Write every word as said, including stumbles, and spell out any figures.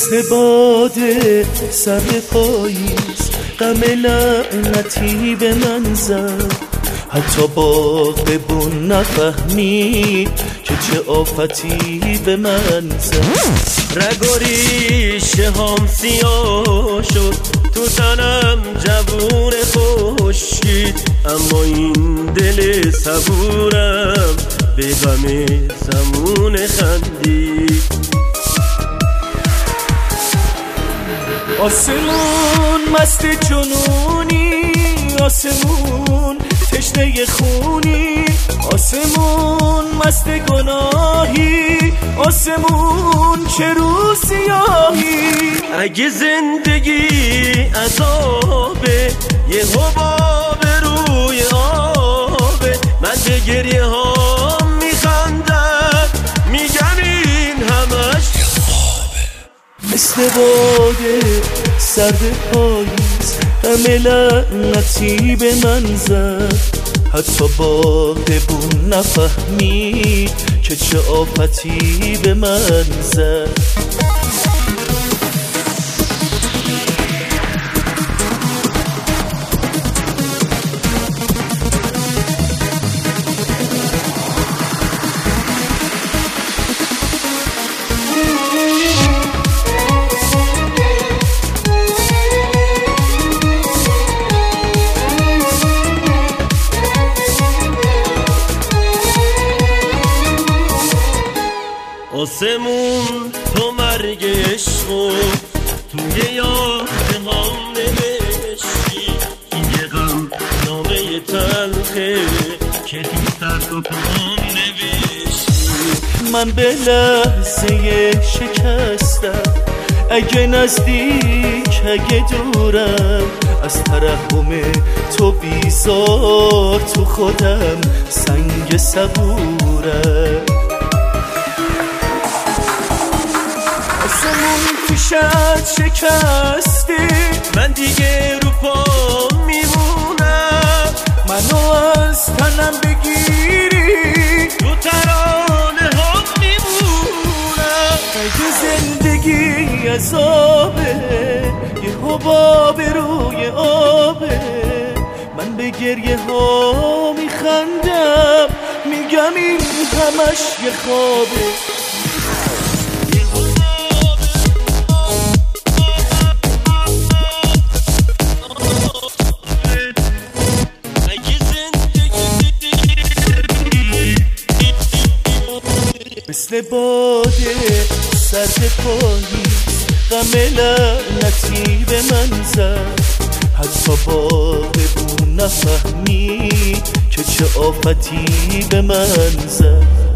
مثل باد سر پاییز غم لعنتی به من زد، حتی باغبون نفهمید که چه آفتی به من زد. رگ و ریشه هم سیاه شد، تو تنم جوون خشکید، اما این دل صبورم به غم زمون خندید. آسمون مست جنونی، آسمون تشنه خونی، آسمون مست گناهی، آسمون چه روز سیاهی. اگه زندگی عذابه، یه حباب روی آبه، من به گریه ها میخندم، میگم این همش خوابه. مثل باد سرد پاییز غم لعنتی به من زد، حتی باغبون نفهمید که چه آفتی به من زد. آسمون تو مرگ عشقو توی یاد هم نوشتی، این یه غم نامه تلخه که تو سر و پام نوشتی. من به لحظه شکستم، اگه نزدیک اگه دورم، از ترحم تو بیزار تو خودم سنگ صبورم. آسمون پیشت شکستی، من دیگه رو پا میمونم، منو از تنم بگیری تو ترانه ها میمونم. اگه زندگی عذابه، یه حباب روی آبه، من به گریه ها میخندم، میگم این همش یه خوابه. مثل باد سرد پاییز غم لعنتی به من زد، حتی باغبون نفهمید که چه آفتی به من زد.